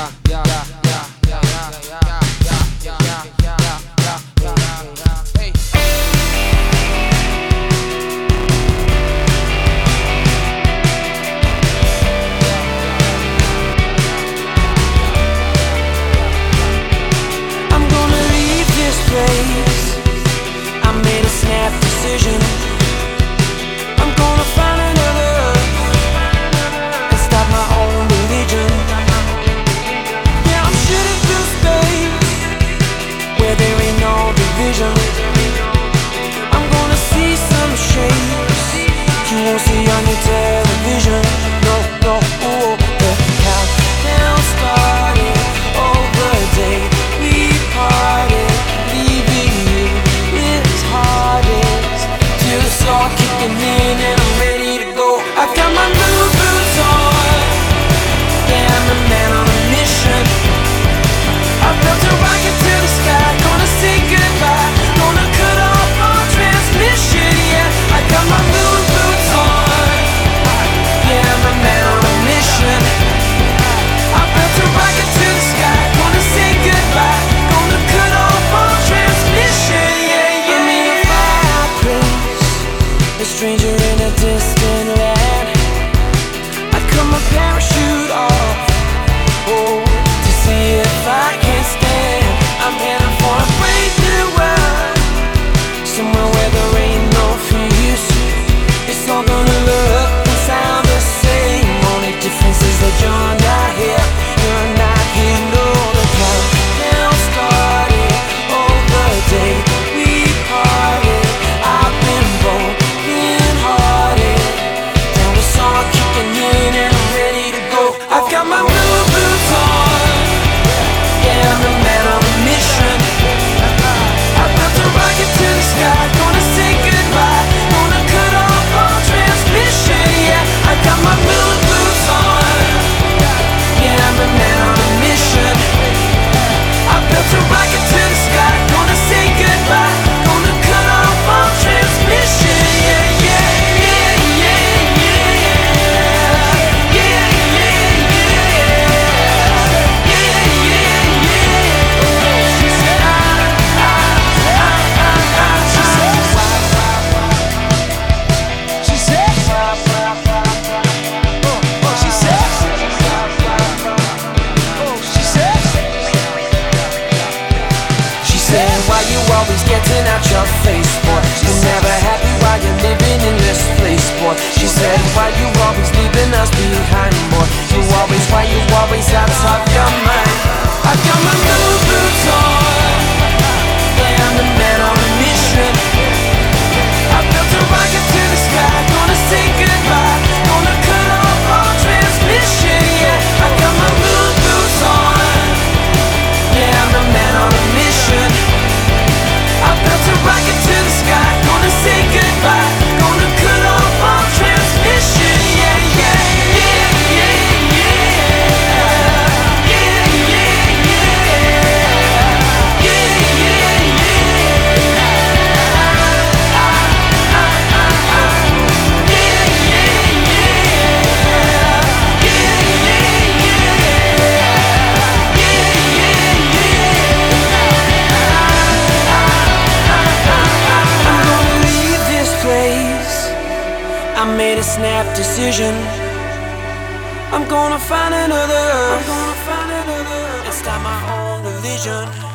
I'm gonna leave this place. I made a snap decision. I'm gonna find another and start my own religion. Yeah, I'm shooting through space where there ain't no division. I'm gonna see some shapes you won't see on your television. No, no, oh, the countdown started. Over a day we parted, leaving you this hardest. Feels all kicking in and I'm ready to go. I've got my new boots on. Yeah, I'm a man on a mission. I've built a rocket to the sky. Gonna say goodbye. Gonna cut off our transmission. Yeah, I got my new boots on. Yeah, I'm a man on a mission. I built a rocket to the sky. Gonna say goodbye. Gonna cut off our transmission. Yeah, yeah. I'm in a fireplace, a stranger in a distant land. I cut my parachute off, oh, to see if I can stand. I'm heading for a brave new world, somewhere where there ain't no fears. It's all gonna look and sound the same. Only difference is that you're not here. You're not here, no. The countdown started. Oh, the day we parted. I've been broken hearted. Now it's all kicking in and I'm ready to go. I've got my new boots on. Yeah, I'm a man on a mission. I built a rocket to the sky. Gonna say goodbye. Gonna cut off all transmission. Yeah, I got my new boots on. Yeah, I'm a man on a mission. I built a rocket to the sky. Gonna say goodbye. Gonna cut off all transmission. Yeah, yeah, yeah, yeah, yeah. Yeah, yeah, yeah. Yeah, yeah, yeah. She said, She said, oh, she said, oh, she said, she said, why you always getting out your face, boy? You're never happy while you're living in this place, boy. She said, why you always leaving us behind, boy? Why you always out of your mind? I got my new boots on. Yeah, I'm the man on a mission. I built a rocket to the sky. Gonna say goodbye. Gonna cut off all transmission. Yeah, I got my new boots on. Yeah, I'm the man on a mission. I built a rocket to the sky. Gonna say goodbye. Gonna cut off all transmission. Yeah, yeah, yeah, yeah, yeah. Yeah, yeah, yeah. Yeah, yeah, I made a snap decision. I'm gonna find another and start my own religion.